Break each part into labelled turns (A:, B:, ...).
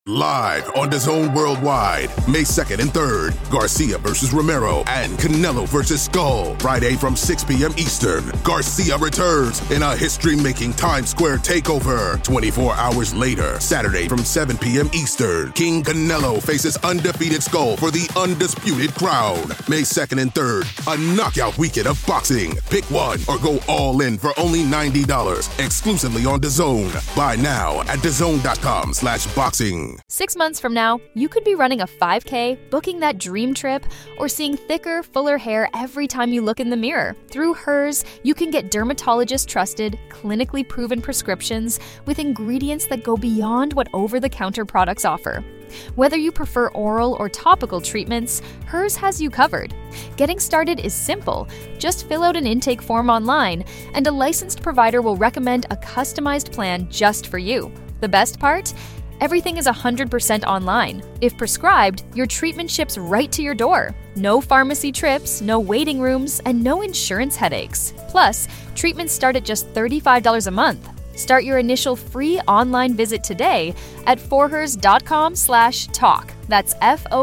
A: Live on DAZN Worldwide, May 2nd and 3rd, Garcia versus Romero and Canelo versus Skull. Friday from 6 p.m. Eastern, Garcia returns in a history-making Times Square takeover. 24 hours later, Saturday from 7 p.m. Eastern, King Canelo faces undefeated Skull for the undisputed crown. May 2nd and 3rd, a knockout weekend of boxing. Pick one or go all in for only $90, exclusively on DAZN. Buy now at DAZN.com/boxing.
B: 6 months from now, you could be running a 5K, booking that dream trip, or seeing thicker, fuller hair every time you look in the mirror. Through Hers, you can get dermatologist-trusted, clinically proven prescriptions with ingredients that go beyond what over-the-counter products offer. Whether you prefer oral or topical treatments, Hers has you covered. Getting started is simple. Just fill out an intake form online, and a licensed provider will recommend a customized plan just for you. The best part? Everything is 100% online. If prescribed, your treatment ships right to your door. No pharmacy trips, no waiting rooms, and no insurance headaches. Plus, treatments start at just $35 a month. Start your initial free online visit today at forhers.com/talk. That's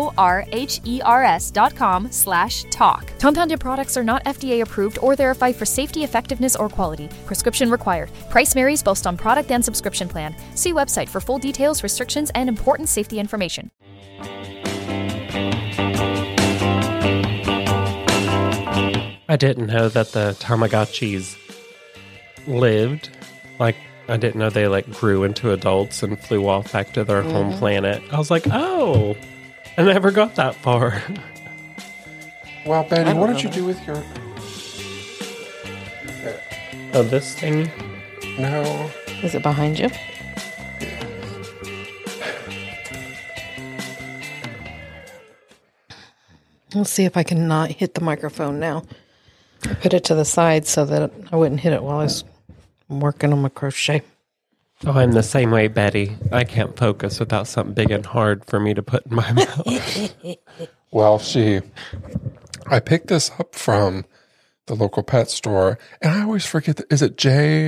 B: FORHERS.com/talk. Compounded products are not FDA approved or verified for safety, effectiveness, or quality. Prescription required. Price varies based on product and subscription plan. See website for full details, restrictions, and important safety information.
C: I didn't know that the Tamagotchis lived. Like, I didn't know they, grew into adults and flew off back to their home planet. I was like, oh, I never got that far.
D: Well, Betty, what did you do with your...
C: Oh, this thing?
D: No.
E: Is it behind you? Let's see if I can not hit the microphone now. I put it to the side so that I wouldn't hit it while I was working on my crochet.
C: Oh, I'm the same way, Betty. I can't focus without something big and hard for me to put in my mouth.
D: Well, I picked this up from the local pet store, and I always forget, is it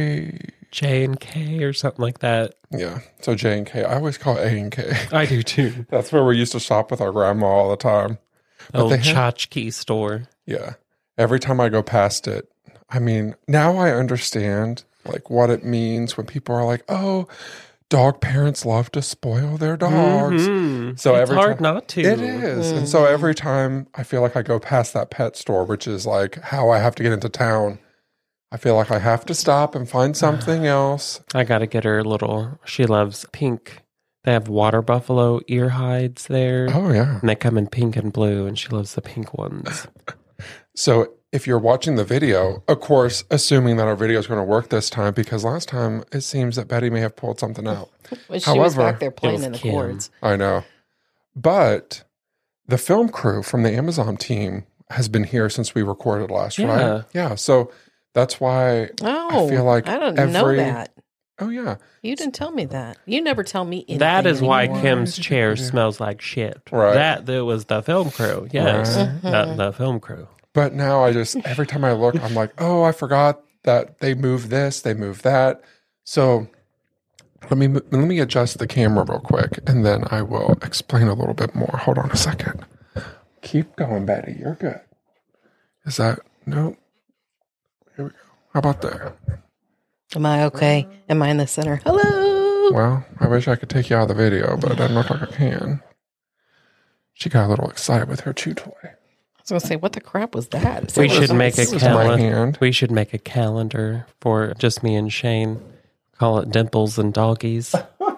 C: J&K or something like that?
D: Yeah, so J&K. I always call it A&K.
C: I do too.
D: That's where we used to shop with our grandma all the time.
C: Old tchotchke store.
D: Yeah. Every time I go past it, now I understand what it means when people are like, oh, dog parents love to spoil their dogs.
C: Mm-hmm.
D: So
C: it's hard not to.
D: It is. Mm-hmm. And so every time I feel like I go past that pet store, which is how I have to get into town, I feel like I have to stop and find something else.
C: I got to get her she loves pink. They have water buffalo ear hides there.
D: Oh, yeah.
C: And they come in pink and blue, and she loves the pink ones.
D: So if you're watching the video, of course, assuming that our video is going to work this time, because last time it seems that Betty may have pulled something out.
E: Well, she was back there playing in the cords.
D: I know. But the film crew from the Amazon team has been here since we recorded last, right? Yeah. So that's why I feel like
E: I don't know that.
D: Oh, yeah.
E: You didn't tell me that. You never tell me anything.
C: That is
E: anymore.
C: why Kim's chair smells like shit.
D: Right.
C: That was the film crew. Yes.
D: Right.
C: The film crew.
D: But now every time I look, I'm like, oh, I forgot that they moved this, they moved that. So let me adjust the camera real quick, and then I will explain a little bit more. Hold on a second. Keep going, Betty. You're good. Is that... Nope. Here we go. How about there?
E: Am I okay? Am I in the center? Hello?
D: Well, I wish I could take you out of the video, but it doesn't look like I can. She got a little excited with her chew toy.
E: I was going to say, what the crap was that?
C: We should make a calendar.
D: Hand.
C: We should make a calendar for just me and Shane. Call it Dimples and Doggies.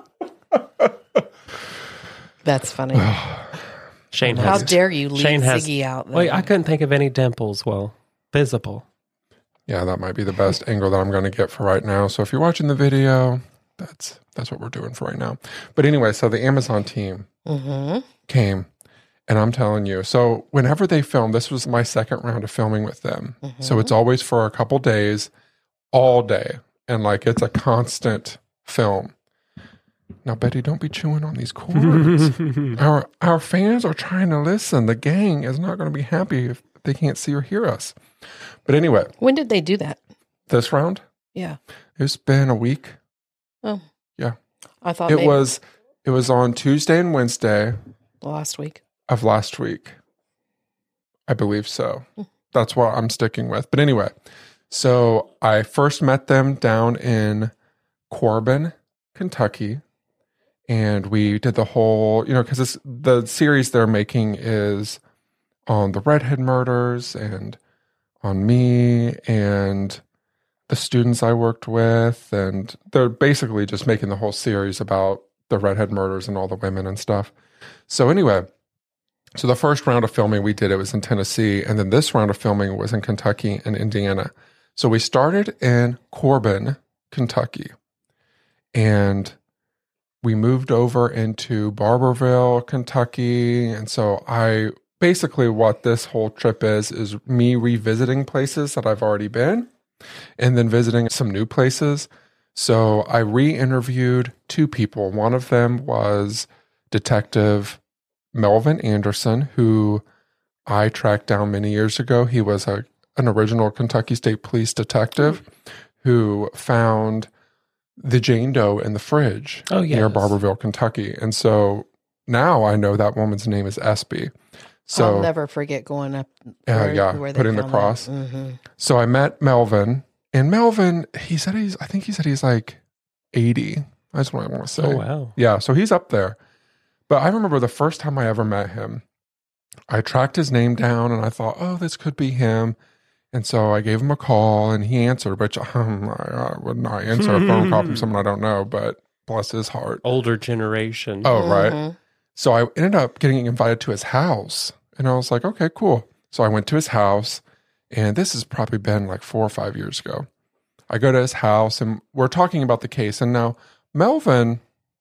E: That's funny.
C: Shane
E: How dare you leave Ziggy out there?
C: Wait, I couldn't think of any dimples. Well, visible.
D: Yeah, that might be the best angle that I'm going to get for right now. So if you're watching the video, that's what we're doing for right now. But anyway, so the Amazon team came, and I'm telling you, so whenever they film, this was my second round of filming with them. So it's always for a couple days, all day. And it's a constant film. Now, Betty, don't be chewing on these cords. Our fans are trying to listen. The gang is not going to be happy if they can't see or hear us. But anyway.
E: When did they do that?
D: This round?
E: Yeah.
D: It's been a week.
E: Oh.
D: Yeah.
E: I thought
D: it was It was on Tuesday and Wednesday
E: Last week.
D: of last week. I believe so. That's what I'm sticking with. But anyway, so I first met them down in Corbin, Kentucky. And we did the whole, because the series they're making is on the redhead murders and on me and the students I worked with. And they're basically just making the whole series about the redhead murders and all the women and stuff. So anyway, so the first round of filming we did, it was in Tennessee. And then this round of filming was in Kentucky and Indiana. So we started in Corbin, Kentucky. And we moved over into Barberville, Kentucky. And so basically what this whole trip is me revisiting places that I've already been and then visiting some new places. So I re-interviewed 2 people. One of them was Detective Melvin Anderson, who I tracked down many years ago. He was an original Kentucky State Police detective who found the Jane Doe in the fridge near Barberville, Kentucky. And so now I know that woman's name is Espy. So
E: I'll never forget going up
D: where
E: they
D: putting the
E: found
D: cross.
E: that. Mm-hmm.
D: So I met Melvin, and Melvin, he said he's like 80. That's what I want to say.
C: Oh, wow.
D: Yeah, so he's up there. But I remember the first time I ever met him, I tracked his name down and I thought, oh, this could be him. And so I gave him a call and he answered, which I would not answer a phone call from someone I don't know, but bless his heart.
C: Older generation.
D: Oh, right. So I ended up getting invited to his house and I was like, okay, cool. So I went to his house and this has probably been like 4 or 5 years ago. I go to his house and we're talking about the case. And now Melvin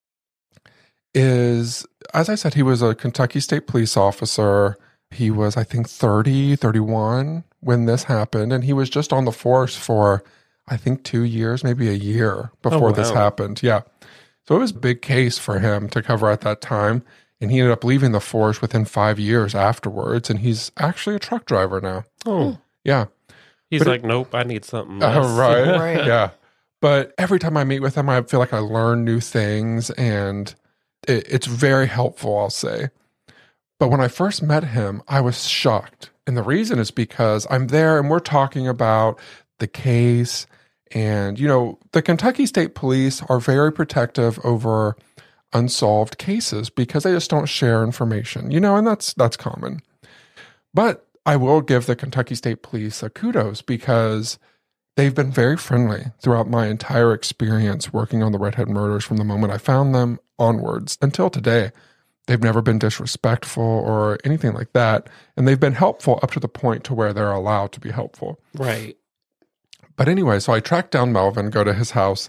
D: is, as I said, he was a Kentucky State Police officer. He was, I think, 30, 31 when this happened. And he was just on the force for, I think, 2 years, maybe a year before this happened. Yeah. So it was a big case for him to cover at that time. And he ended up leaving the force within 5 years afterwards. And he's actually a truck driver now.
C: Oh.
D: Yeah.
C: He's like, nope, I need something else.
D: Right. Yeah. But every time I meet with him, I feel like I learn new things. And it's very helpful, I'll say. But when I first met him, I was shocked. And the reason is because I'm there and we're talking about the case. And, the Kentucky State Police are very protective over unsolved cases because they just don't share information, and that's common. But I will give the Kentucky State Police a kudos because they've been very friendly throughout my entire experience working on the redhead murders from the moment I found them onwards until today. They've never been disrespectful or anything like that. And they've been helpful up to the point to where they're allowed to be helpful.
C: Right.
D: But anyway, so I tracked down Melvin, go to his house,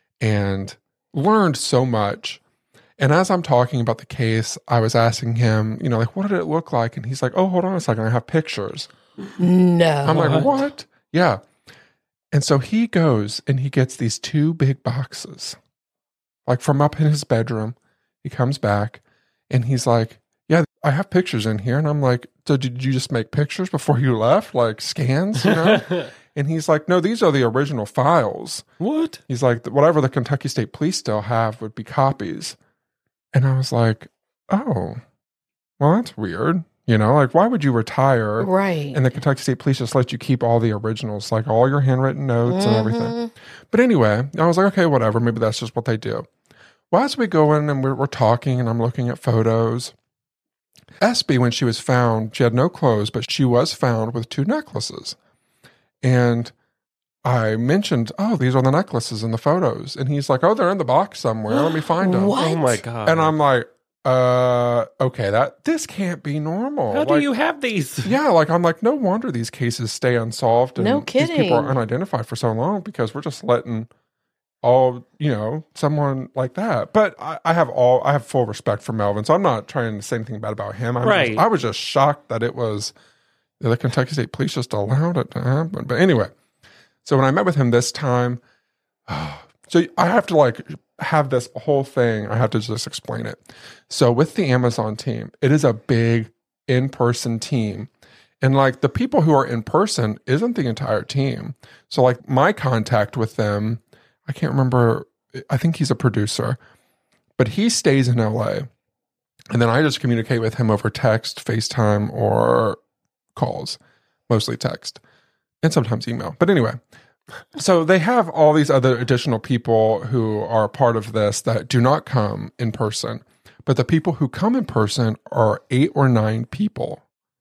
D: and learned so much. And as I'm talking about the case, I was asking him, what did it look like? And he's like, oh, hold on a second, I have pictures.
E: No.
D: I'm like, what? Yeah. And so he goes and he gets these 2 big boxes, like from up in his bedroom. He comes back and he's like, yeah, I have pictures in here. And I'm like, so did you just make pictures before you left? Like scans, And he's like, no, these are the original files.
C: What?
D: He's like, whatever the Kentucky State Police still have would be copies. And I was like, oh, well, that's weird. Why would you retire?
E: Right.
D: And the Kentucky State Police just let you keep all the originals, like all your handwritten notes and everything. But anyway, I was like, okay, whatever. Maybe that's just what they do. Well, as we go in and we're talking and I'm looking at photos, Espy, when she was found, she had no clothes, but she was found with 2 necklaces. And I mentioned, oh, these are the necklaces in the photos. And he's like, oh, they're in the box somewhere. Let me find them.
E: What?
C: Oh, my God.
D: And I'm like, okay, this can't be normal.
C: How do you have these?
D: Yeah, I'm like, no wonder these cases stay unsolved. And
E: No
D: these people
E: kidding.
D: are unidentified for so long because we're just letting someone like that. But I have full respect for Melvin, so I'm not trying to say anything bad about him. I was just shocked that it was the Kentucky State Police just allowed it to happen. But anyway, so when I met with him this time, so I have to have this whole thing. I have to just explain it. So with the Amazon team, it is a big in-person team. And the people who are in person isn't the entire team. So my contact with them, I can't remember, I think he's a producer, But he stays in LA. And then I just communicate with him over text, FaceTime, or calls, mostly text, and sometimes email. But anyway, so they have all these other additional people who are a part of this that do not come in person. But the people who come in person are 8 or 9 people.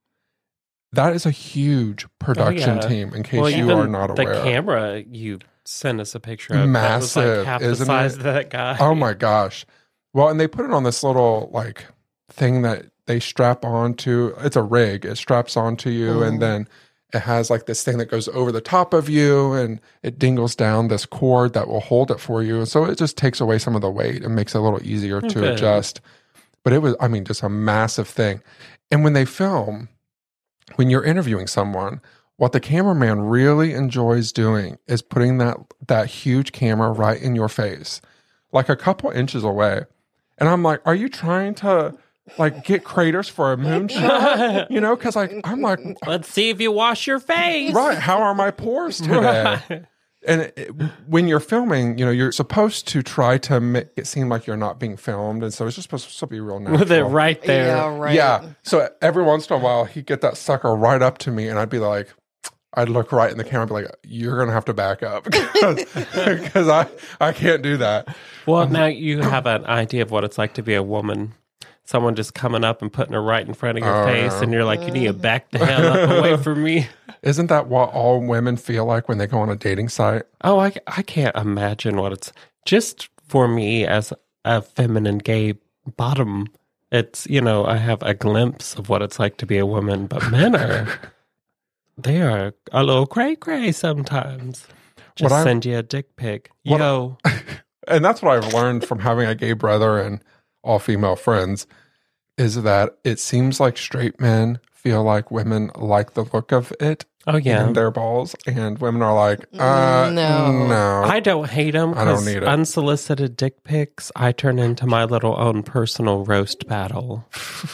D: That is a huge production team, in case you are not aware.
C: The camera you sent us a picture of,
D: massive,
C: that was like half the size of that guy.
D: Oh my gosh. Well, and they put it on this little like thing that they strap onto. It's a rig. It straps onto you, and then it has like this thing that goes over the top of you, and it dingles down this cord that will hold it for you. So it just takes away some of the weight and makes it a little easier to adjust. But it was, I mean, just a massive thing. And when they film, when you're interviewing someone, what the cameraman really enjoys doing is putting that huge camera right in your face, like a couple inches away. And I'm like, are you trying to like get craters for a moonshot? You know, because I'm like,
C: let's see if you wash your face.
D: Right. How are my pores today?
C: Right.
D: And when you're filming, you know, you're supposed to try to make it seem like you're not being filmed. And so it's just supposed to be real natural.
C: With it right there.
E: Yeah, right.
D: Yeah. So every once in a while, he'd get that sucker right up to me, and I'd be like, I'd look right in the camera and be like, you're going to have to back up because I can't do that.
C: Well, now you have an idea of what it's like to be a woman. Someone just coming up and putting her right in front of your face, and you're like, you need to back the hell up away from me.
D: Isn't that what all women feel like when they go on a dating site?
C: Oh, I can't imagine what it's just for me as a feminine gay bottom. It's, you know, I have a glimpse of what it's like to be a woman, but men they are a little cray sometimes. Just send you a dick pic. Yo.
D: And that's what I've learned from having a gay brother and all female friends, is that it seems like straight men feel like women like the look of it.
C: Oh, yeah.
D: In their balls. And women are like, no.
C: I don't hate them.
D: I don't need it.
C: Unsolicited dick pics, I turn into my little own personal roast battle.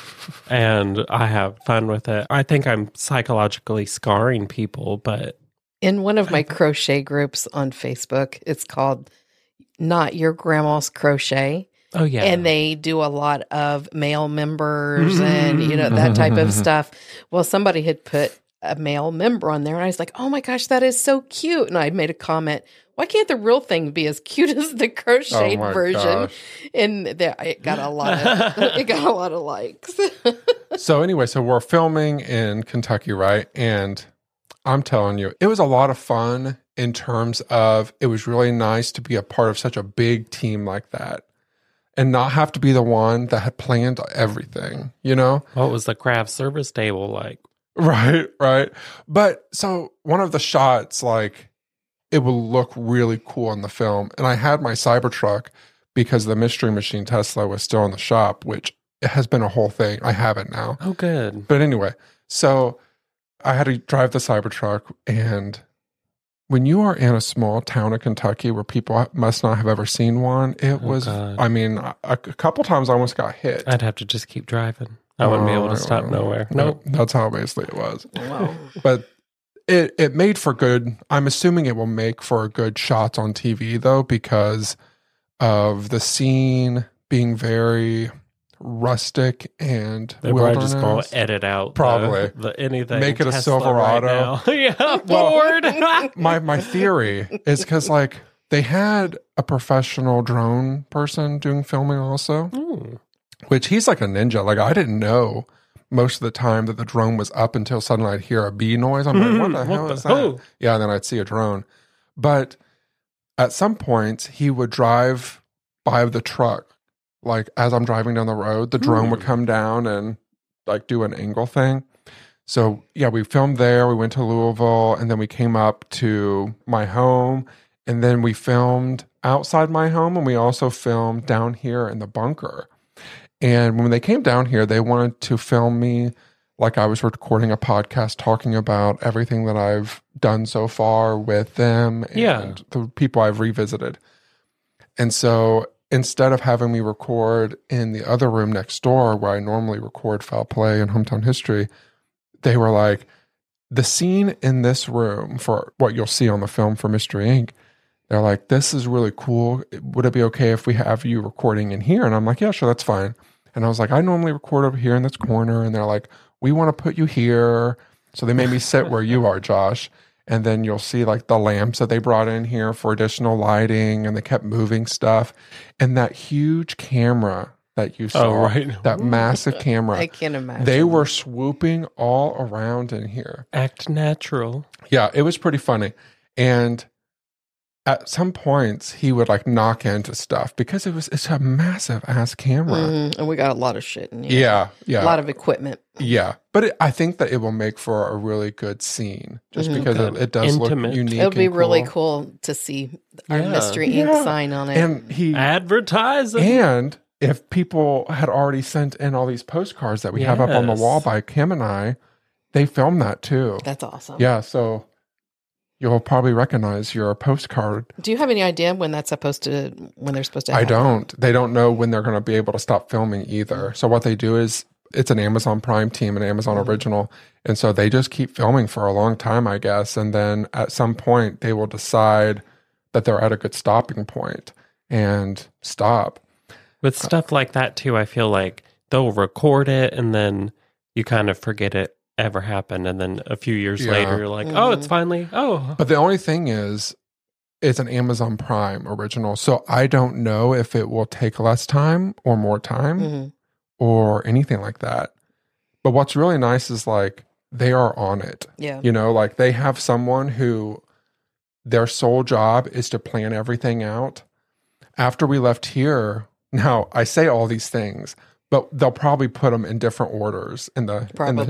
C: And I have fun with it. I think I'm psychologically scarring people, but...
E: In one of my crochet groups on Facebook, it's called Not Your Grandma's Crochet.
C: Oh, yeah.
E: And they do a lot of male members and, you know, that type of stuff. Well, somebody had put a male member on there, and I was like, oh my gosh, that is so cute. And I made a comment, why can't the real thing be as cute as the crocheted version?
D: Gosh.
E: And it got a lot of likes.
D: So anyway, so we're filming in Kentucky, right? And I'm telling you, it was a lot of fun in terms of, it was really nice to be a part of such a big team like that. And not have to be the one that had planned everything, you know?
C: What was the craft service table like?
D: Right. But so one of the shots, like, it will look really cool in the film. And I had my Cybertruck because the Mystery Machine Tesla was still in the shop, which it has been a whole thing. I have it now.
C: Oh, good.
D: But anyway, so I had to drive the Cybertruck, and when you are in a small town of Kentucky where people must not have ever seen one, it was, God. I mean, a couple times I almost got hit.
C: I'd have to just keep driving. I wouldn't be able to stop nowhere. Nope.
D: That's how basically it was.
E: Wow.
D: But it made for good, I'm assuming it will make for good shots on TV, though, because of the scene being very rustic and
C: they're probably just going to edit out
D: probably
C: anything.
D: Make it a
C: Tesla
D: Silverado.
C: Right yeah, Ford.
D: my theory is because like they had a professional drone person doing filming also, which he's like a ninja. Like I didn't know most of the time that the drone was up until suddenly I'd hear a bee noise. I'm like, what the hell is that? Oh. Yeah, and then I'd see a drone. But at some point he would drive by the truck. Like as I'm driving down the road, the drone would come down and like do an angle thing. So yeah, we filmed there. We went to Louisville, and then we came up to my home, and then we filmed outside my home, and we also filmed down here in the bunker. And when they came down here, they wanted to film me like I was recording a podcast talking about everything that I've done so far with them and the people I've revisited. And so instead of having me record in the other room next door where I normally record Foul Play and Hometown History, they were like, the scene in this room for what you'll see on the film for Mystery Inc., they're like, this is really cool. Would it be okay if we have you recording in here? And I'm like, yeah, sure, that's fine. And I was like, I normally record over here in this corner. And they're like, we want to put you here. So they made me sit where you are, Josh. And then you'll see like the lamps that they brought in here for additional lighting, and they kept moving stuff. And that huge camera that you saw, that massive camera,
E: I can't imagine.
D: they were swooping all around in here.
C: Act natural.
D: Yeah, it was pretty funny. And at some points, he would like knock into stuff because it's a massive ass camera.
E: And we got a lot of shit in here.
D: Yeah.
E: A lot of equipment.
D: Yeah. But I think that it will make for a really good scene just because it does
C: Intimate.
D: look unique.
E: It'll be
D: and
E: really
D: cool.
E: cool to see our Mystery Inc. sign on it.
D: And he
C: Advertising.
D: and if people had already sent in all these postcards that we have up on the wall by Kim and I, they filmed that too.
E: That's awesome.
D: Yeah, so you'll probably recognize your postcard.
E: Do you have any idea when they're supposed to
D: I don't. They don't know when they're going to be able to stop filming either. So what they do is it's an Amazon Prime team, an Amazon original. And so they just keep filming for a long time, I guess. And then at some point they will decide that they're at a good stopping point and stop.
C: With stuff like that too, I feel like they'll record it and then you kind of forget it ever happened. And then a few years later, you're like, oh, it's finally,
D: But the only thing is, it's an Amazon Prime original. So I don't know if it will take less time or more time or anything like that. But what's really nice is like they are on it.
E: Yeah.
D: You know, like they have someone who their sole job is to plan everything out. After we left here, now I say all these things, but they'll probably put them in different orders in the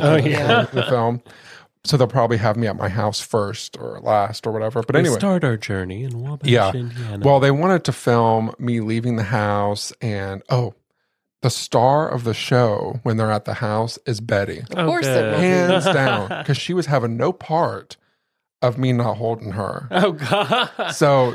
D: film. So they'll probably have me at my house first or last or whatever. But anyway,
C: we start our journey in Wabash, Indiana.
D: Well, they wanted to film me leaving the house, and the star of the show when they're at the house is Betty,
E: Of course it will be.
D: hands down, because she was having no part of me not holding her.
C: Oh God!
D: So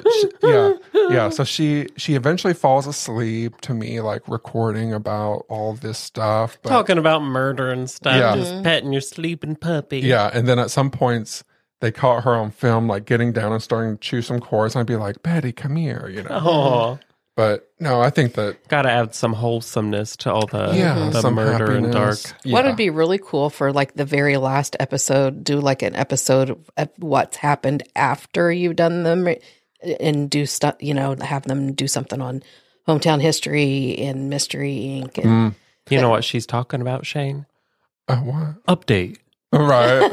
D: So she eventually falls asleep to me, like recording about all this stuff, but,
C: Talking about murder and stuff,
D: Yeah.
C: just petting your sleeping puppy.
D: yeah. And then at some points they caught her on film, like getting down and starting to chew some cords, and I'd be like, Betty, come here, you know.
C: Oh,
D: But no, I think that
C: gotta add some wholesomeness to all the
D: some
C: murder and dark.
D: happiness.
E: What would be really cool for like the very last episode, do like an episode of what's happened after you've done them and do stuff, have them do something on Hometown History and Mystery Inc. And
C: You know what she's talking about, Shane?
D: What?
C: Update.
D: Right.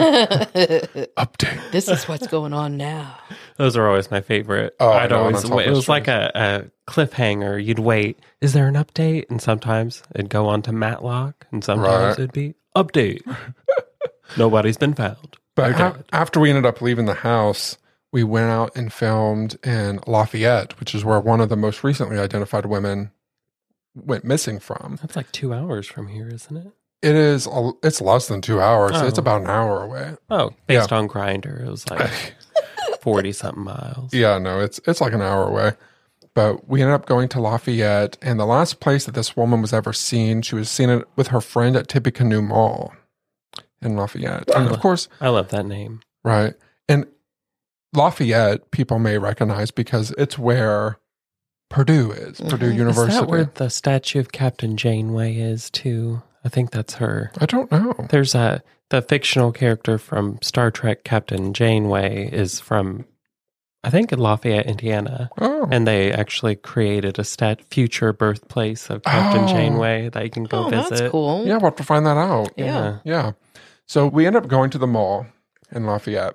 D: Update.
E: this is what's going on now.
C: Those are always my favorite.
D: Oh,
C: I'd
D: I know,
C: always
D: and on
C: wait.
D: top
C: It
D: of
C: was like a cliffhanger. You'd wait. Is there an update? And sometimes it'd go on to Matlock, and sometimes
D: Right.
C: it'd be update. Nobody's been found.
D: But
C: They're dead.
D: after we ended up leaving the house, we went out and filmed in Lafayette, which is where one of the most recently identified women went missing from.
C: That's like 2 hours from here, isn't it?
D: It's less than 2 hours.
C: Oh.
D: It's about an hour away.
C: Oh, based on Grindr, it was like 40 something miles.
D: Yeah, no, it's like an hour away. But we ended up going to Lafayette, and the last place that this woman was ever seen, she was seen it with her friend at Tippecanoe Mall in Lafayette. And of course,
C: I love that name.
D: right. And Lafayette, people may recognize because it's where Purdue is, Purdue University.
C: Is that where the statue of Captain Janeway is too? I think that's her.
D: I don't know.
C: There's the fictional character from Star Trek, Captain Janeway, is from, I think, in Lafayette, Indiana.
D: Oh,
C: And they actually created a future birthplace of Captain
D: Oh.
C: Janeway that you can go visit.
E: That's cool.
D: yeah, we'll have to find that out.
E: Yeah.
D: Yeah. So we ended up going to the mall in Lafayette.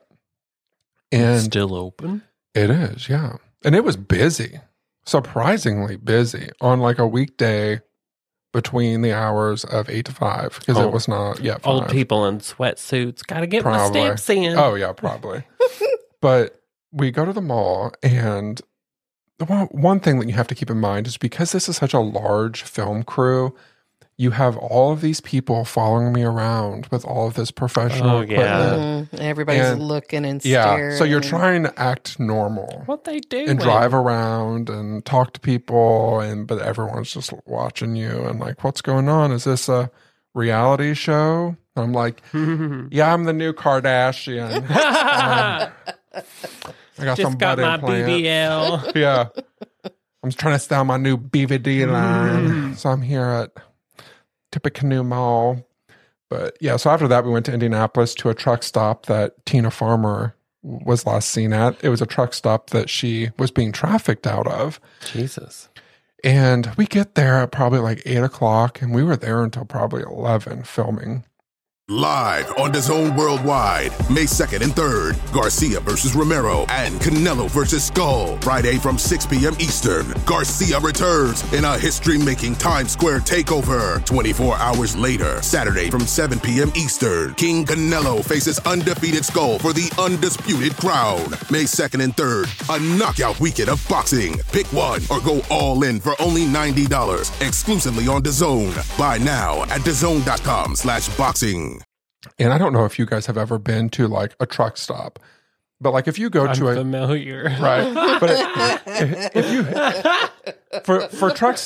D: And
C: Still open?
D: it is, yeah. And it was busy, surprisingly busy on like a weekday between the hours of 8 to 5 because it was not yet 5.
C: Old people in sweatsuits. Got to get my
D: Probably.
C: stamps in.
D: Oh, yeah, probably. But we go to the mall, and the one thing that you have to keep in mind is because this is such a large film crew, you have all of these people following me around with all of this professional
C: Oh, yeah.
D: equipment.
E: Everybody's
D: And-
E: looking and
D: Yeah,
E: staring.
D: so you're trying to act normal
C: What they do?
D: and drive around and talk to people, but everyone's just watching you and like, what's going on? Is this a reality show? I'm like, yeah, I'm the new Kardashian. I got
C: Just
D: some
C: got
D: butt
C: my
D: implants.
C: BBL.
D: Yeah. I'm trying to sell my new BVD line. So I'm here at Tippecanoe Mall. But yeah, so after that, we went to Indianapolis to a truck stop that Tina Farmer was last seen at. It was a truck stop that she was being trafficked out of.
C: Jesus.
D: And we get there at probably like 8 o'clock, and we were there until probably 11 filming.
A: Live on DAZN Worldwide, May 2nd and 3rd, Garcia versus Romero and Canelo versus Skull. Friday from 6 p.m. Eastern, Garcia returns in a history-making Times Square takeover. 24 hours later, Saturday from 7 p.m. Eastern, King Canelo faces undefeated Skull for the undisputed crown. May 2nd and 3rd, a knockout weekend of boxing. Pick one or go all in for only $90, exclusively on DAZN. Buy now at DAZN.com/boxing.
D: And I don't know if you guys have ever been to like a truck stop, but like if you go to
C: Familiar.
D: right, but if you for truck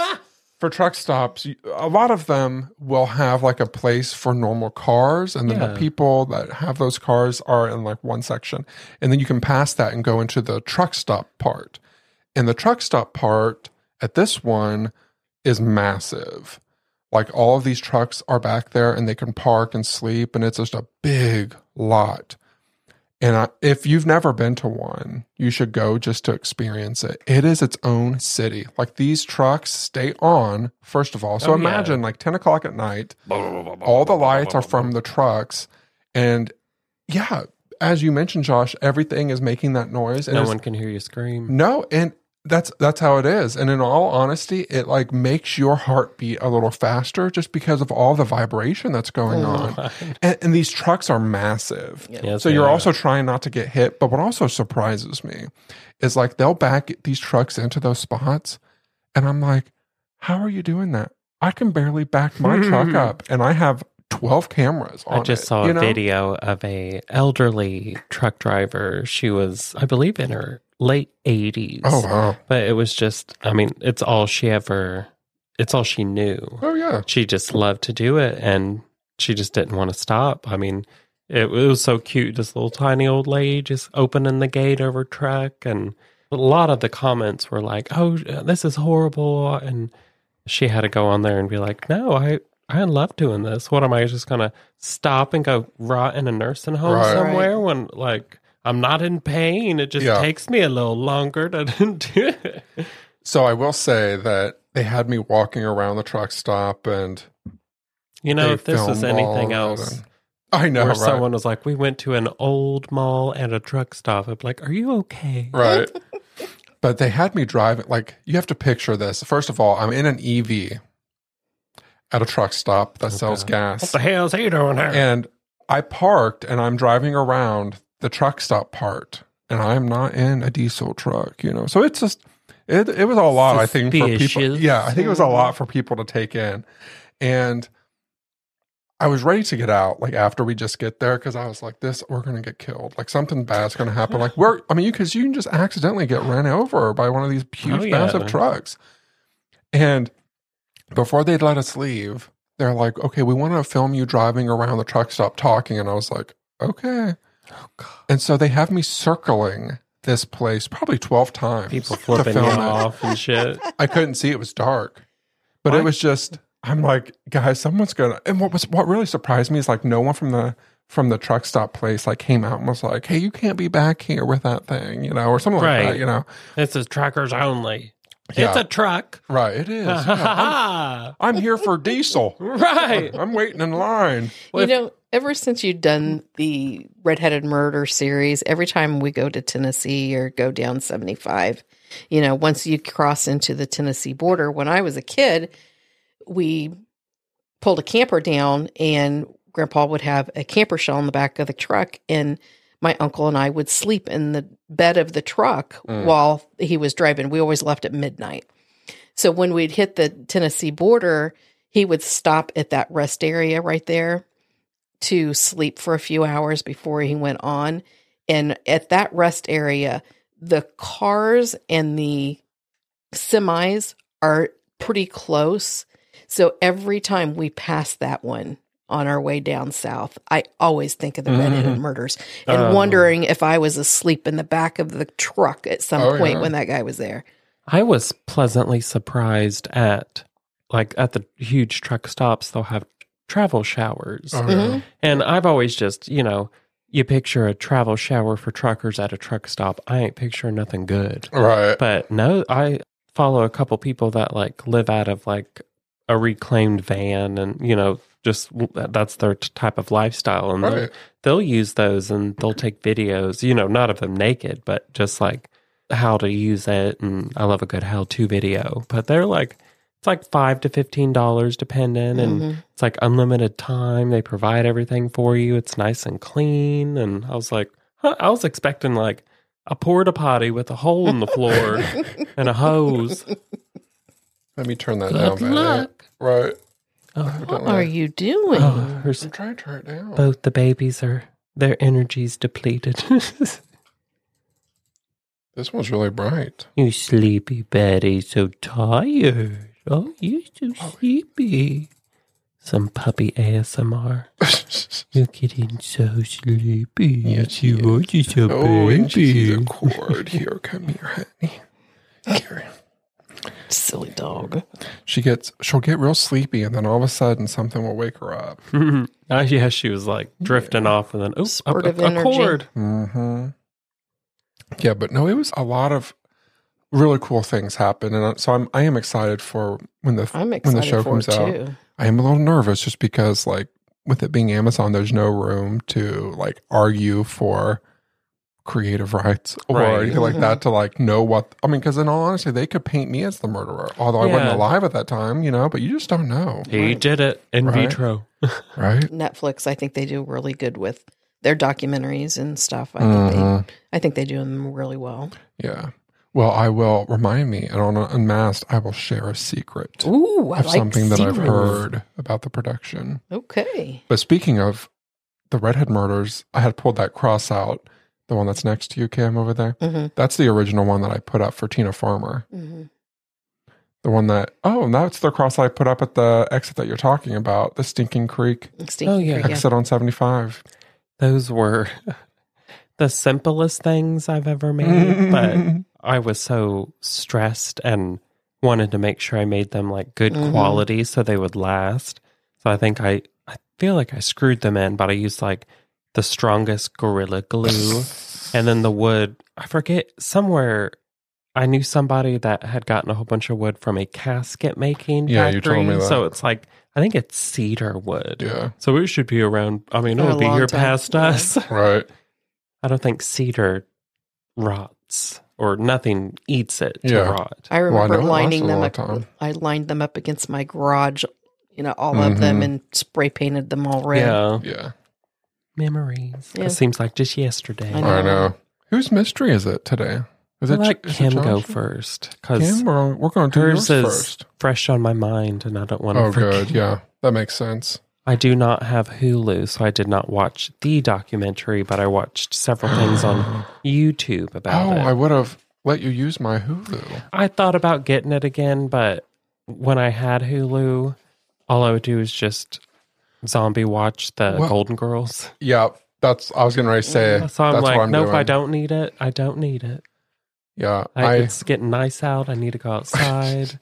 D: stops, a lot of them will have like a place for normal cars, and then the people that have those cars are in like one section, and then you can pass that and go into the truck stop part. And the truck stop part at this one is massive. Like all of these trucks are back there and they can park and sleep, and it's just a big lot. And if you've never been to one, you should go just to experience it. It is its own city. Like these trucks stay on, first of all. So imagine like 10 o'clock at night, all the lights are from the trucks. And yeah, as you mentioned, Josh, everything is making that noise. And
C: No one can hear you scream.
D: No, and that's how it is. And in all honesty, it like makes your heart beat a little faster just because of all the vibration that's going on. And these trucks are massive.
C: Yes,
D: So you're also trying not to get hit. But what also surprises me is like they'll back these trucks into those spots. And I'm like, how are you doing that? I can barely back my truck up, and I have 12 cameras on it.
C: I just saw a video of a elderly truck driver. She was, I believe, in her late 80s.
D: Oh, wow.
C: But it was just, I mean, it's all she knew.
D: Oh, yeah.
C: She just loved to do it, and she just didn't want to stop. I mean, it was so cute. This little tiny old lady just opening the gate of her truck, and a lot of the comments were like, oh, this is horrible. And she had to go on there and be like, no, I love doing this. What am I just going to stop and go rot in a nursing home somewhere when like I'm not in pain? It just takes me a little longer to do it.
D: So I will say that they had me walking around the truck stop, and
C: if this was anything else,
D: I know,
C: where
D: right?
C: someone was like, we went to an old mall and a truck stop. I'd be like, are you okay?
D: Right. But they had me driving. Like, you have to picture this. First of all, I'm in an EV at a truck stop that sells gas.
C: What the hell is he doing here?
D: And I parked, and I'm driving around the truck stop part, and I'm not in a diesel truck, So it's just, it was a lot, I think, for people. Yeah, I think it was a lot for people to take in. And I was ready to get out, like, after we just get there, because I was like, we're going to get killed. Like, something bad's going to happen. Like, because you can just accidentally get ran over by one of these huge, massive trucks. And before they'd let us leave, they're like, okay, we want to film you driving around the truck stop talking. And I was like, okay. Oh, God. And so they have me circling this place probably 12 times.
C: People flipping you off and shit.
D: I couldn't see. It was dark. But it was just, I'm like, guys, someone's going to. And what really surprised me is like no one from the truck stop place like came out and was like, hey, you can't be back here with that thing, or something like that,
C: This is truckers only. It's a truck.
D: Right, it is. Yeah, I'm here for diesel.
C: Right.
D: I'm waiting in line.
E: Ever since you've done the Redheaded Murder series, every time we go to Tennessee or go down 75, once you cross into the Tennessee border, when I was a kid, we pulled a camper down, and Grandpa would have a camper shell in the back of the truck, and my uncle and I would sleep in the bed of the truck while he was driving. We always left at midnight. So when we'd hit the Tennessee border, he would stop at that rest area right there to sleep for a few hours before he went on. And at that rest area, the cars and the semis are pretty close. So every time we pass that one on our way down south, I always think of the redheaded murders and wondering if I was asleep in the back of the truck at some point when that guy was there.
C: I was pleasantly surprised at the huge truck stops, they'll have travel showers. And I've always just, you picture a travel shower for truckers at a truck stop. I ain't picturing nothing good.
D: Right.
C: But no, I follow a couple people that live out of a reclaimed van and, just that's their type of lifestyle. And they'll use those and they'll take videos, not of them naked, but just how to use it. And I love a good how-to video. But they're it's $5 to $15 depending. And it's unlimited time. They provide everything for you. It's nice and clean. And I was I was expecting a porta potty with a hole in the floor and a hose.
D: Let me turn that down.
C: Good luck.
D: Right.
E: What are you doing?
D: I'm trying to turn it down.
C: Both the babies their energy's depleted.
D: This one's really bright.
C: You sleepy Betty, so tired. Oh, you're so sleepy. Some puppy ASMR. You're getting so sleepy.
D: Yes,
C: you are just a
D: and she's
C: baby.
D: a cord. Here, come here, honey. Here.
E: Silly dog.
D: She'll get real sleepy, and then all of a sudden something will wake her up.
C: Yeah, she was drifting off, and then
E: Spurt of
C: a
E: energy.
C: cord.
D: Mm-hmm. Yeah, but no, it was a lot of really cool things happen, and so I am excited for when the show comes out.
E: Too.
D: I am a little nervous just because with it being Amazon, there's no room to argue for creative rights or anything like that to know what because in all honesty they could paint me as the murderer, although I wasn't alive at that time, but you just don't know.
C: He did it in vitro.
D: Right.
E: Netflix, I think they do really good with their documentaries and stuff. I think they do them really well.
D: Yeah. Well, I will remind me, and on Unmasked, I will share a secret
E: of
D: something that I've heard about the production.
E: Okay.
D: But speaking of the redhead murders, I had pulled that cross out, the one that's next to you, Cam, over there. That's the original one that I put up for Tina Farmer. The one that's the cross I put up at the exit that you're talking about, the Stinking Creek
E: Creek,
D: exit on 75.
C: Those were the simplest things I've ever made, but I was so stressed and wanted to make sure I made them good quality so they would last. So I think I feel I screwed them in, but I used the strongest Gorilla Glue and then the wood. I forget, somewhere I knew somebody that had gotten a whole bunch of wood from a casket making factory.
D: Yeah, you told me that.
C: So it's I think it's cedar wood.
D: Yeah.
C: So it should be around, it'll be here past us.
D: Right.
C: I don't think cedar rots or nothing eats it to rot.
E: I remember lining them
D: up.
E: I lined them up against my garage, all of them, and spray painted them all red.
D: Yeah.
C: Memories.
E: Yeah.
C: It seems like just yesterday.
E: I know.
D: Whose mystery is it today? Is it
C: Kim
D: Josh?
C: go first? Because
D: Kim, we're going to do yours
C: hers is
D: first.
C: fresh on my mind, and I don't want to
D: Oh,
C: forget.
D: good. Yeah, that makes sense.
C: I do not have Hulu, so I did not watch the documentary, but I watched several things on YouTube about it.
D: I would have let you use my Hulu.
C: I thought about getting it again, but when I had Hulu, all I would do is just zombie watch the Golden Girls.
D: Yeah, I was getting ready to say.
C: So I'm
D: that's
C: like,
D: what I'm
C: nope,
D: doing.
C: I don't need it. I don't need it.
D: Yeah,
C: It's getting nice out. I need to go outside.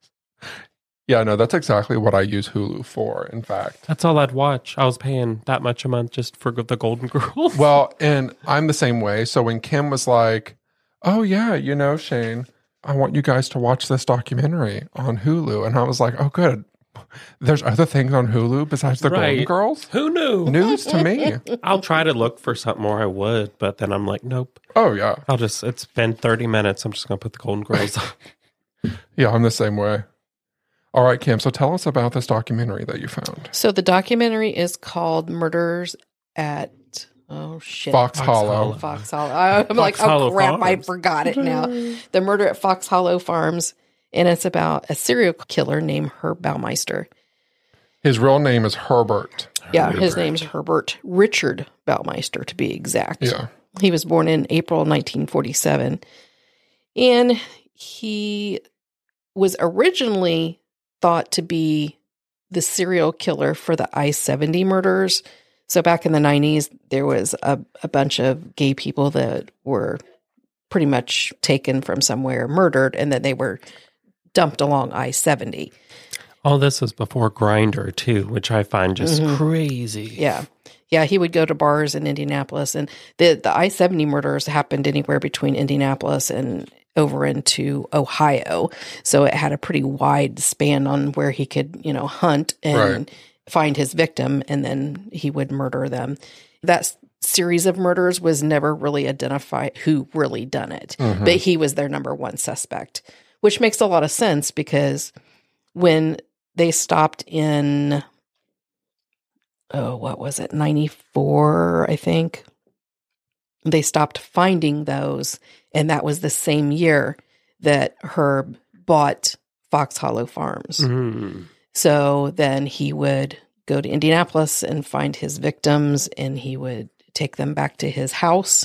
D: Yeah, no, that's exactly what I use Hulu for, in fact.
C: That's all I'd watch. I was paying that much a month just for the Golden Girls.
D: Well, and I'm the same way. So when Kim was like, oh, yeah, Shane, I want you guys to watch this documentary on Hulu. And I was like, oh, good. There's other things on Hulu besides the Golden Girls?
C: Who knew?
D: News to me.
C: I'll try to look for something more I would, but then I'm like, nope.
D: Oh, yeah.
C: It's been 30 minutes. I'm just going to put the Golden Girls on.
D: Yeah, I'm the same way. All right, Kim, so tell us about this documentary that you found.
E: So the documentary is called Murders at,
D: Fox Hollow.
E: Fox Hollow. I'm
C: Fox
E: like,
C: Hollow
E: oh crap,
C: Farms.
E: I forgot it now. The Murder at Fox Hollow Farms. And it's about a serial killer named Herb Baumeister.
D: His real name is Herbert.
E: Yeah, his name's Herbert Richard Baumeister, to be exact.
D: Yeah.
E: He was born in April 1947. And he was originally thought to be the serial killer for the I-70 murders. So back in the 90s, there was a bunch of gay people that were pretty much taken from somewhere, murdered, and then they were dumped along I-70.
C: All this was before Grindr too, which I find just crazy.
E: Yeah. Yeah, he would go to bars in Indianapolis, and the I-70 murders happened anywhere between Indianapolis and over into Ohio. So it had a pretty wide span on where he could, hunt and find his victim, and then he would murder them. That series of murders was never really identified who really done it, but he was their number one suspect, which makes a lot of sense because when they stopped in, what was it, 94, I think, they stopped finding those, and that was the same year that Herb bought Fox Hollow Farms. So then he would go to Indianapolis and find his victims, and he would take them back to his house,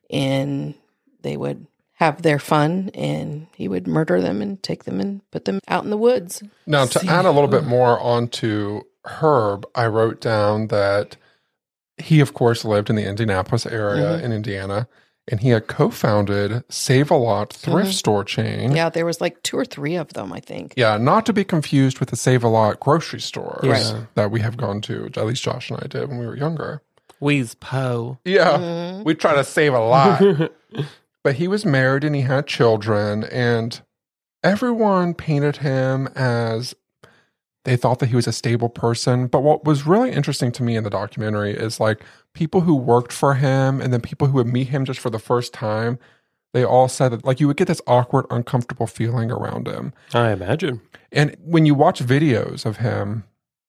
E: and they would have their fun, and he would murder them and take them and put them out in the woods.
D: Now, to add a little bit more onto Herb, I wrote down that he, of course, lived in the Indianapolis area in Indiana, and he had co-founded Save-A-Lot thrift store chain.
E: Yeah, there was like 2 or 3 of them, I think.
D: Yeah, not to be confused with the Save-A-Lot grocery stores that we have gone to, at least Josh and I did when we were younger.
C: We's Poe.
D: Yeah, we try to save a lot. But he was married and he had children, and everyone painted him as they thought that he was a stable person. But what was really interesting to me in the documentary is like people who worked for him and then people who would meet him just for the first time, they all said that like you would get this awkward, uncomfortable feeling around him.
C: I imagine.
D: And when you watch videos of him,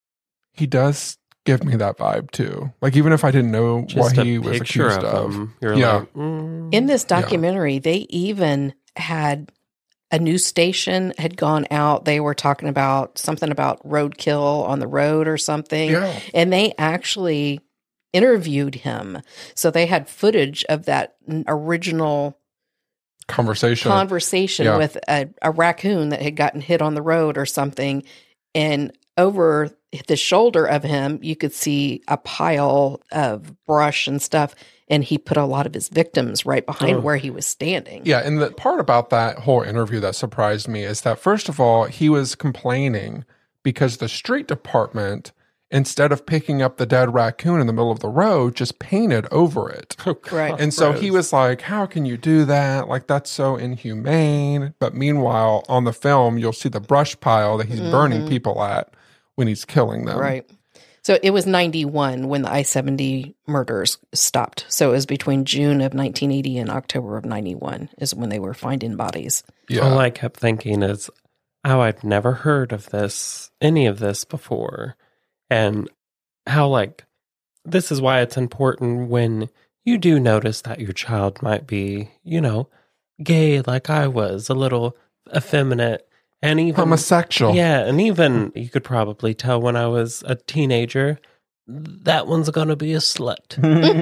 D: he does give me that vibe too. Like even if I didn't know
C: Just
D: what he was accused of.
C: You're like,
E: In this documentary, they even had a news station had gone out. They were talking about something about roadkill on the road or something.
D: Yeah.
E: And they actually interviewed him. So they had footage of that original
D: conversation
E: with a raccoon that had gotten hit on the road or something. And over the shoulder of him, you could see a pile of brush and stuff. And he put a lot of his victims right behind where he was standing.
D: Yeah, and the part about that whole interview that surprised me is that, first of all, he was complaining because the street department, instead of picking up the dead raccoon in the middle of the road, just painted over it.
E: Right.
D: And so he was like, how can you do that? Like, that's so inhumane. But meanwhile, on the film, you'll see the brush pile that he's burning people at when he's killing them.
E: Right. So it was 91 when the I-70 murders stopped. So it was between June of 1980 and October of 91 is when they were finding bodies.
D: Yeah.
C: All I kept thinking is, oh, I'd never heard of this, any of this before. And how, like, this is why it's important when you do notice that your child might be, gay like I was, a little effeminate. And even
D: homosexual.
C: Yeah, and even you could probably tell when I was a teenager, that one's going to be a slut.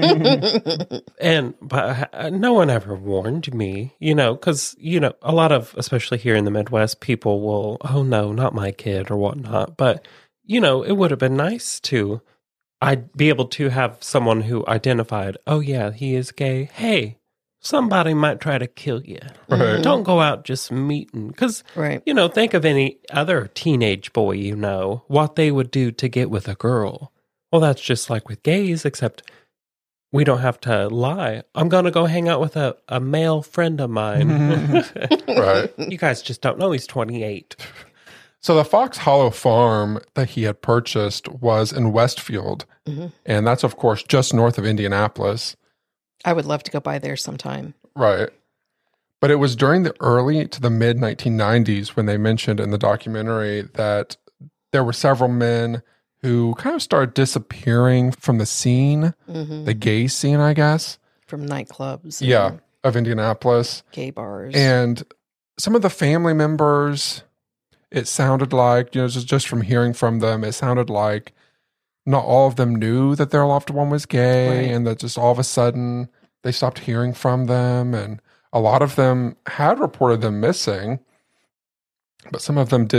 C: But no one ever warned me, because, a lot of, especially here in the Midwest, people will, oh no, not my kid or whatnot. But, it would have been nice to, I'd be able to have someone who identified, oh yeah, he is gay. Hey, somebody might try to kill you.
D: Right.
C: Don't go out just meeting. Because, think of any other teenage boy what they would do to get with a girl. Well, that's just like with gays, except we don't have to lie. I'm going to go hang out with a male friend of mine.
D: Right.
C: You guys just don't know he's 28.
D: So the Fox Hollow farm that he had purchased was in Westfield. And that's, of course, just north of Indianapolis.
E: I would love to go by there sometime.
D: Right. But it was during the early to the mid 1990s when they mentioned in the documentary that there were several men who kind of started disappearing from the scene, the gay scene, I guess.
E: From nightclubs.
D: Yeah, of Indianapolis.
E: Gay bars.
D: And some of the family members, it sounded like, just from hearing from them, it sounded like not all of them knew that their loved one was gay, and that just all of a sudden they stopped hearing from them. And a lot of them had reported them missing, but some of them didn't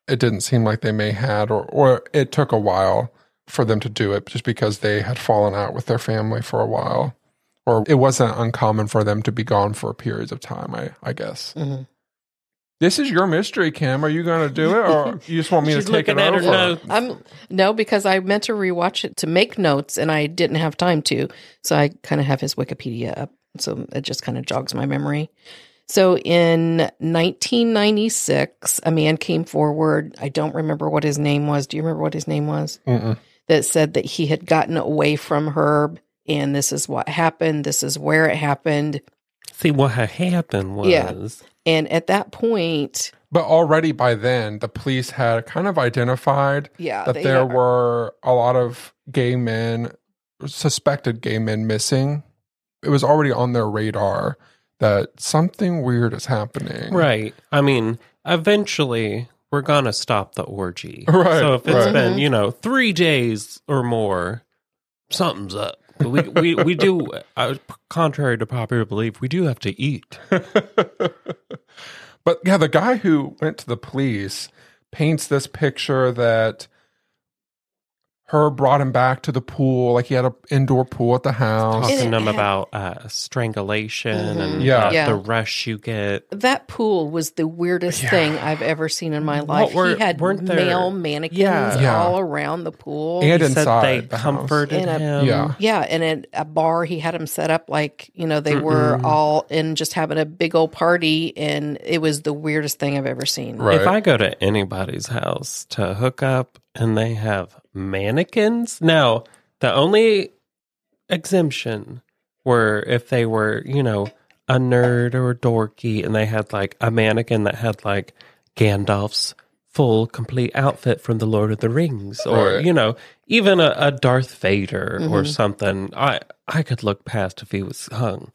D: it didn't seem like they may had, or it took a while for them to do it just because they had fallen out with their family for a while. Or it wasn't uncommon for them to be gone for periods of time, I guess.
E: Mhm.
D: This is your mystery, Kim. Are you going to do it, or you just want me
C: She's
D: to take it
C: looking at her
D: over?
C: notes.
E: No, because I meant to rewatch it to make notes, and I didn't have time to. So I kind of have his Wikipedia up. So it just kind of jogs my memory. So in 1996, a man came forward. I don't remember what his name was. Do you remember what his name was?
D: Mm-mm.
E: That said that he had gotten away from Herb, and this is what happened. This is where it happened.
C: See, what had happened was...
E: Yeah. And at that point...
D: But already by then, the police had kind of identified that there were a lot of gay men, suspected gay men missing. It was already on their radar that something weird is happening.
C: Right. I mean, eventually, we're going to stop the orgy.
D: Right,
C: So if it's
D: right.
C: been, 3 days or more, something's up. We do, contrary to popular belief, we do have to eat.
D: But yeah, the guy who went to the police paints this picture that Herb brought him back to the pool, like he had an indoor pool at the house.
C: Talking
E: And
C: to them
E: had-
C: about strangulation and
D: Yeah.
E: Yeah.
C: the rush you get.
E: That pool was the weirdest thing I've ever seen in my life.
C: What
E: He had
C: weren't there-
E: male mannequins
C: Yeah.
E: all around the pool.
D: And
C: He said
D: inside
C: they
D: the house.
C: comforted
E: In a-
C: him.
D: Yeah.
E: Yeah, and at a bar, he had them set up like, they were all in just having a big old party, and it was the weirdest thing I've ever seen.
D: Right.
C: If I go to anybody's house to hook up and they have mannequins, now the only exemption were if they were, a nerd or a dorky and they had like a mannequin that had like Gandalf's full complete outfit from the Lord of the Rings, or
D: Right.
C: even a Darth Vader or something. I could look past if he was hung.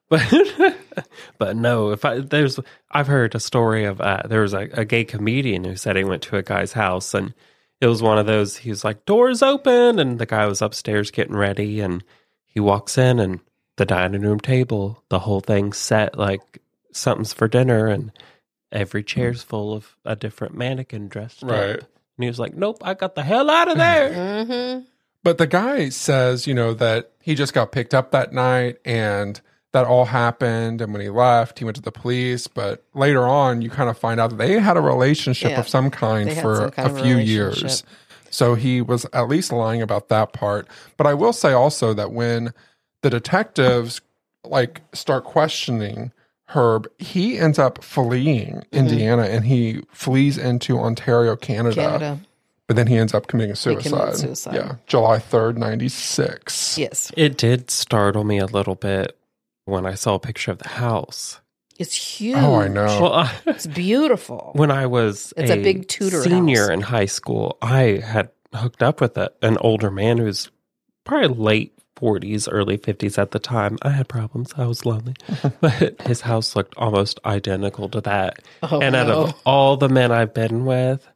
C: But no, I've heard a story of there was a gay comedian who said he went to a guy's house, and it was one of those, he was like, doors open, and the guy was upstairs getting ready, and he walks in, and the dining room table, the whole thing set like something's for dinner, and every chair's full of a different mannequin dressed
D: Right.
C: up. And he was like, nope, I got the hell out of there.
E: Mm-hmm.
D: But the guy says, that he just got picked up that night and that all happened. And when he left, he went to the police. But later on, you kind of find out that they had a relationship
E: Yeah.
D: of some kind
E: They had
D: for
E: some kind
D: a
E: of
D: few
E: relationship.
D: years. So he was at least lying about that part. But I will say also that when the detectives start questioning Herb, he ends up fleeing Indiana and he flees into Ontario, Canada. But then he ends up committing suicide.
E: suicide.
D: Yeah, July 3rd, 96.
E: Yes.
C: It did startle me a little bit when I saw a picture of the house.
E: It's huge.
D: Oh, I know.
C: Well,
E: It's beautiful.
C: when I was
E: It's a big Tudor
C: senior
E: house.
C: in high school, I had hooked up with an older man who was probably late 40s, early 50s at the time. I had problems. I was lonely. But his house looked almost identical to that.
E: Oh,
C: and out
E: no.
C: of all the men I've been with,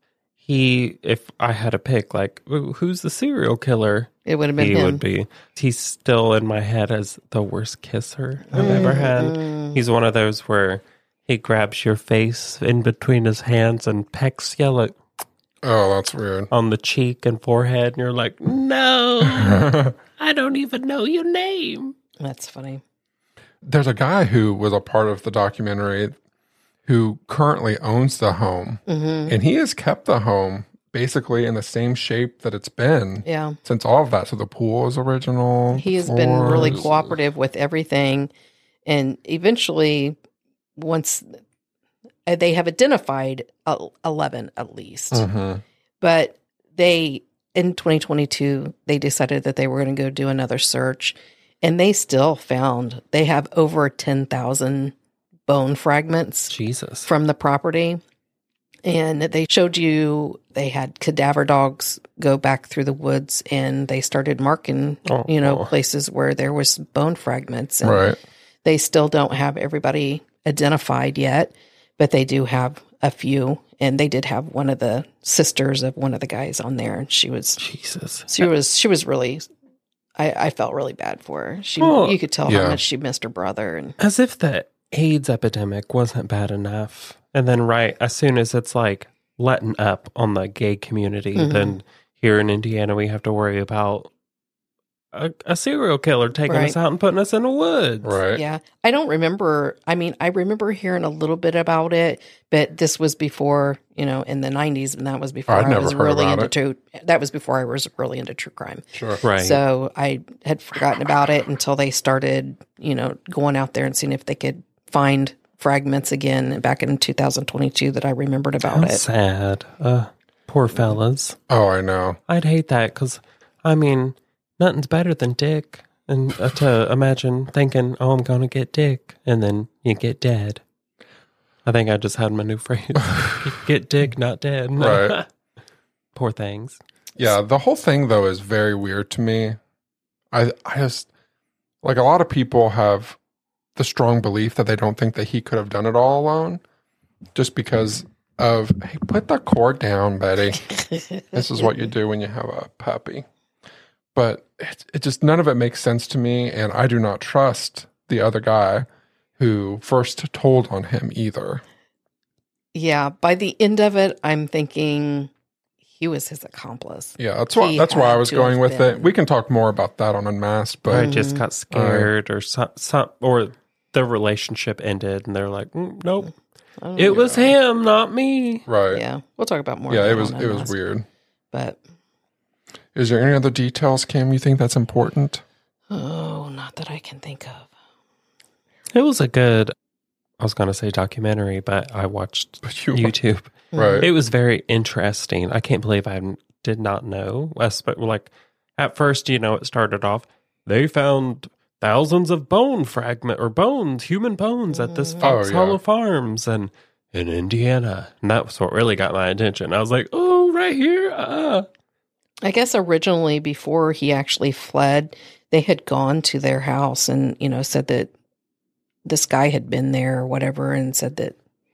C: if I had to pick, like, who's the serial killer?
E: It would have been
C: He
E: him.
C: would be. He's still in my head as the worst kisser I've ever had. He's one of those where he grabs your face in between his hands and pecks you like
D: Oh, that's weird.
C: on the cheek and forehead, and you're like, no, I don't even know your name.
E: That's funny.
D: There's a guy who was a part of the documentary who currently owns the home, and he has kept the home basically in the same shape that it's been
E: Yeah.
D: since all of that. So the pool is original.
E: He has been really
D: floors.
E: cooperative with everything. And eventually, once they have identified 11 at least,
D: Mhm.
E: but in 2022, they decided that they were going to go do another search, and they still found they have over 10,000 bone fragments
C: Jesus.
E: from the property. And they showed you they had cadaver dogs go back through the woods, and they started marking,
C: Oh.
E: places where there was bone fragments. And
D: Right.
E: they still don't have everybody identified yet, but they do have a few. And they did have one of the sisters of one of the guys on there, and she was
C: Jesus.
E: really. I felt really bad for her.
C: Oh,
E: You could tell
D: yeah.
E: how much she missed her brother, and
C: As if the AIDS epidemic wasn't bad enough. And then as soon as it's like letting up on the gay community, then here in Indiana, we have to worry about a serial killer taking us out and putting us in the woods.
D: Right.
E: Yeah. I don't remember. I mean, I remember hearing a little bit about it, but this was before, in the 90s, and that was before
D: I'd
E: I
D: never
E: was
D: heard
E: really
D: about
E: into that was before I was really into true crime.
D: Sure.
C: Right.
E: So I had forgotten about it until they started, going out there and seeing if they could find fragments again back in 2022 that I remembered about
C: How
E: it.
C: sad. Poor fellas.
D: Oh, I know.
C: I'd hate that because, I mean, nothing's better than dick. And to imagine thinking, oh, I'm going to get dick, and then you get dead. I think I just had my new phrase. Get dick, not dead.
D: Right.
C: Poor things.
D: Yeah, the whole thing, though, is very weird to me. I just, like, a lot of people have the strong belief that they don't think that he could have done it all alone just because of, hey, put the cord down, Betty. This is what you do when you have a puppy. But it just, none of it makes sense to me, and I do not trust the other guy who first told on him either.
E: Yeah. By the end of it, I'm thinking he was his accomplice.
D: Yeah, that's why I was going with it. We can talk more about that on Unmasked, but
C: I just got scared or or the relationship ended and they're like, nope. It was him, not me.
D: right.
E: Yeah. We'll talk about more.
D: Yeah,
E: of
D: it
E: that
D: was
E: on Unmasked.
D: weird.
E: But
D: Is there any other details, Kim, you think that's important?
E: not that I can think of.
C: It was a good, I was going to say documentary, but I watched YouTube.
D: Right.
C: It was very interesting. I can't believe I did not know. Like, at first, it started off, they found thousands of human bones at this Fox Hollow Farms and in Indiana. And that was what really got my attention. I was like, oh, right here.
E: I guess originally, before he actually fled, they had gone to their house and, said that this guy had been there or whatever, and said that,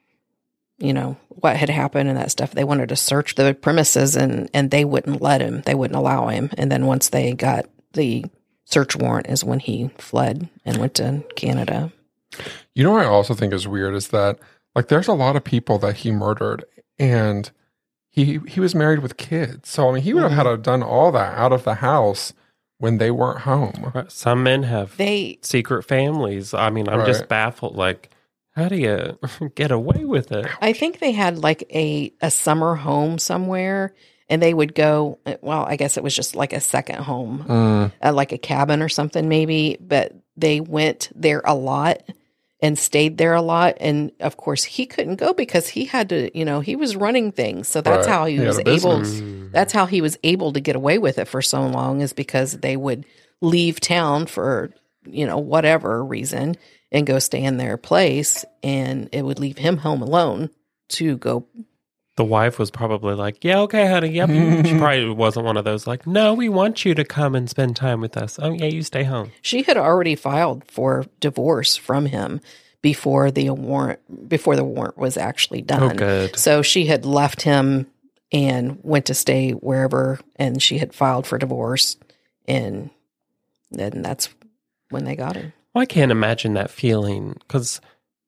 E: what had happened and that stuff. They wanted to search the premises and they wouldn't let him. They wouldn't allow him. And then once they got the search warrant is when he fled and went to Canada.
D: You know what I also think is weird is that, like, there's a lot of people that he murdered, and he was married with kids. So, I mean, he would have had to done all that out of the house when they weren't home.
C: Some men have secret families. I mean, I'm just baffled. Like, how do you get away with it?
E: I think they had like a summer home somewhere, and they would go, well, I guess it was just like a second home, like a cabin or something maybe, but they went there a lot and stayed there a lot. And of course he couldn't go because he had to, he was running things. So that's how he was able, that's how he was able to get away with it for so long, is because they would leave town for, whatever reason and go stay in their place, and it would leave him home alone to go.
C: The wife was probably like, yeah, okay, honey, yep. She probably wasn't one of those like, no, we want you to come and spend time with us. Oh, yeah, you stay home.
E: She had already filed for divorce from him before the warrant was actually done.
C: Oh, good.
E: So she had left him and went to stay wherever, and she had filed for divorce, and then that's when they got him.
C: Well, I can't imagine that feeling, because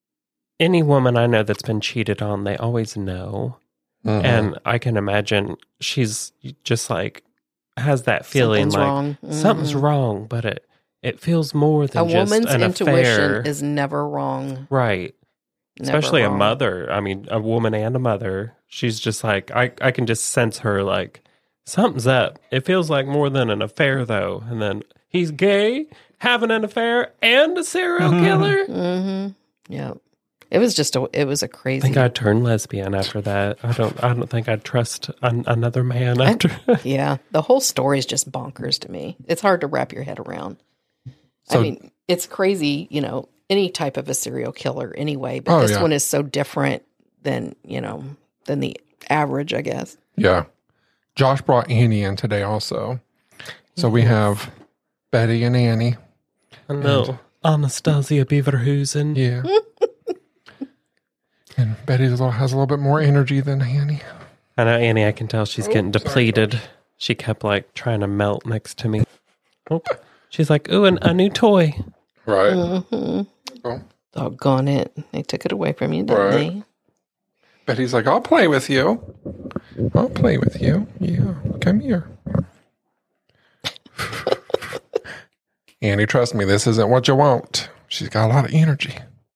C: any woman I know that's been cheated on, they always know. Mm-hmm. And I can imagine she's just like, has that feeling
E: something's
C: like
E: wrong.
C: Something's wrong, but it feels more than just
E: woman's
C: an
E: intuition
C: affair.
E: is never wrong.
C: Right.
E: Never
C: Especially
E: wrong.
C: a mother. I mean, a woman and a mother. She's just like, I can just sense her like, something's up. It feels like more than an affair, though. And then he's gay, having an affair, and a serial killer.
E: Mm-hmm. Yeah. It was a crazy.
C: I think I'd turn lesbian after that. I don't think I'd trust another man after.
E: Yeah, the whole story is just bonkers to me. It's hard to wrap your head around.
D: So,
E: I mean, it's crazy, any type of a serial killer anyway, but this one is so different than the average, I guess.
D: Yeah. Josh brought Annie in today also. So we have Betty and Annie.
C: Hello, Anastasia Beaverhusen.
D: Yeah. And Betty has a little bit more energy than Annie.
C: I know Annie, I can tell she's getting depleted. She kept like trying to melt next to me. Oh, she's like, ooh, a new toy.
D: Right.
E: Mm-hmm.
D: Oh.
E: Doggone it. They took it away from you, didn't they?
D: Betty's like, I'll play with you. I'll play with you. Yeah, come here. Annie, trust me, this isn't what you want. She's got a lot of energy.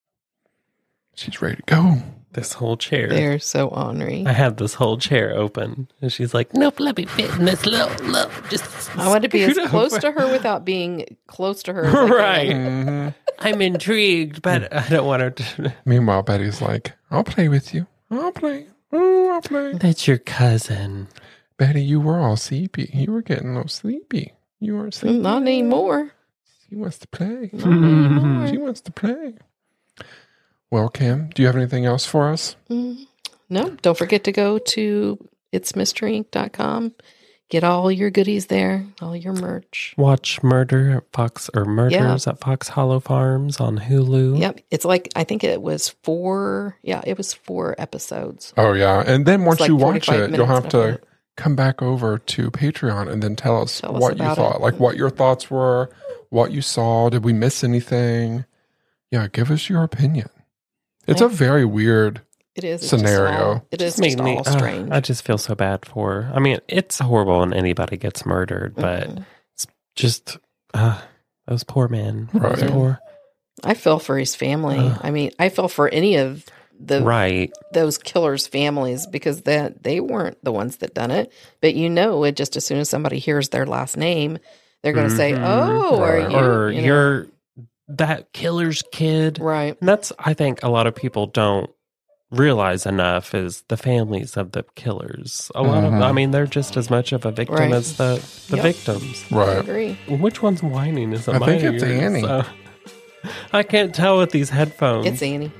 D: She's ready to go.
C: This whole chair.
E: They're so ornery.
C: I had this whole chair open, and she's like, "Nope, let me fit in this little. Just."
E: I want to be as
C: scoot
E: close
C: over."
E: to her without being close to her. As I
C: Right.
E: can.
C: I'm intrigued, but I don't want her to.
D: Meanwhile, Betty's like, I'll play with you. I'll play. Oh, I'll play.
C: That's your cousin.
D: Betty, you were all sleepy. You were getting a little sleepy. You weren't sleepy.
E: Not anymore.
D: She wants to play.
E: Not anymore.
D: She wants to play. Well, Kim, do you have anything else for us?
E: No, don't forget to go to itsmysteryinc.com. Get all your goodies there, all your merch.
C: Watch Murder at Fox or Murders at Fox Hollow Farms on Hulu.
E: Yep. It's like, I think it was 4 episodes.
D: Oh, yeah. And then once
E: like
D: you watch
E: 45
D: it, you'll
E: minutes
D: have to
E: of it.
D: come back over to Patreon and then tell us what you
E: about
D: thought.
E: it.
D: Like what your thoughts were, what you saw. Did we miss anything? Yeah, give us your opinion. It's a very weird
E: It is.
D: scenario.
E: It is
C: Made
E: just
C: me-
E: all strange.
C: I just feel so bad for her. I mean, it's horrible when anybody gets murdered, but it's just those poor men.
D: Right.
C: Those poor.
E: I feel for his family. I mean, I feel for any of those killers' families because they weren't the ones that done it. But it just as soon as somebody hears their last name, they're going to say, "Oh,
D: Right.
E: are you?"
C: You're that killer's kid."
E: Right.
C: And that's, I think, a lot of people don't realize enough is the families of the killers. A lot of, I mean, they're just as much of a victim
E: Right.
C: as the
E: Yep.
C: victims.
E: I
D: Right.
E: agree.
C: Which one's whining? Is it
D: I
C: mine
D: think
C: or
D: it's
C: yours?
D: Annie.
C: I can't tell with these headphones.
E: It's Annie.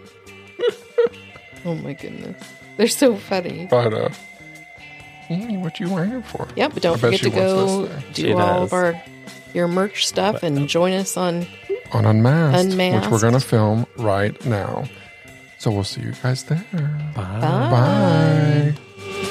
E: Oh my goodness. They're so funny.
D: But, Annie, what you whining for?
E: Yeah, but don't
D: I bet
E: forget to
D: she wants
E: go
D: this thing.
E: do
C: She
E: all
C: does.
E: of your merch stuff and join us on.
D: On Unmasked, which
E: Unmasked.
D: we're going to film right now. So we'll see you guys there.
C: Bye.
D: Bye.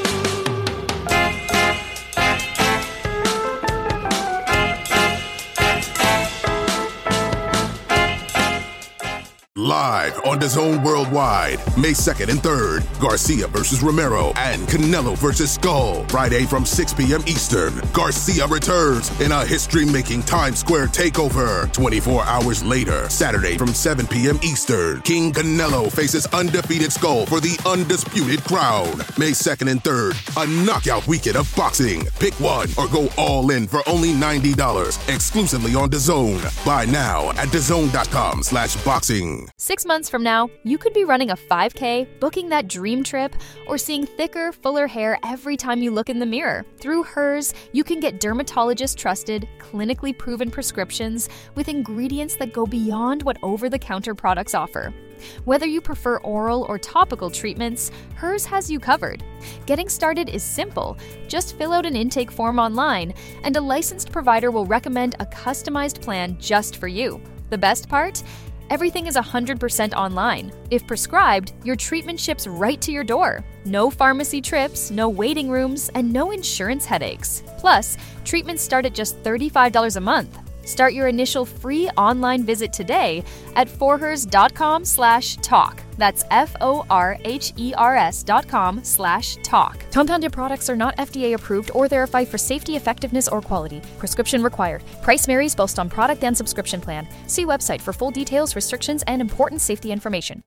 A: Live on DAZN Worldwide, May 2nd and 3rd, Garcia versus Romero and Canelo versus Skull. Friday from 6 p.m. Eastern, Garcia returns in a history-making Times Square takeover. 24 hours later, Saturday from 7 p.m. Eastern, King Canelo faces undefeated Skull for the undisputed crown. May 2nd and 3rd, a knockout weekend of boxing. Pick one or go all in for only $90, exclusively on DAZN. Buy now at DAZN.com/boxing.
B: 6 months from now, you could be running a 5K, booking that dream trip, or seeing thicker, fuller hair every time you look in the mirror. Through Hers, you can get dermatologist-trusted, clinically proven prescriptions with ingredients that go beyond what over-the-counter products offer. Whether you prefer oral or topical treatments, Hers has you covered. Getting started is simple. Just fill out an intake form online, and a licensed provider will recommend a customized plan just for you. The best part? Everything is 100% online. If prescribed, your treatment ships right to your door. No pharmacy trips, no waiting rooms, and no insurance headaches. Plus, treatments start at just $35 a month. Start your initial free online visit today at forhers.com/talk. That's forhers.com/talk. Compounded products are not FDA approved or verified for safety, effectiveness, or quality. Prescription required. Price varies based on product and subscription plan. See website for full details, restrictions, and important safety information.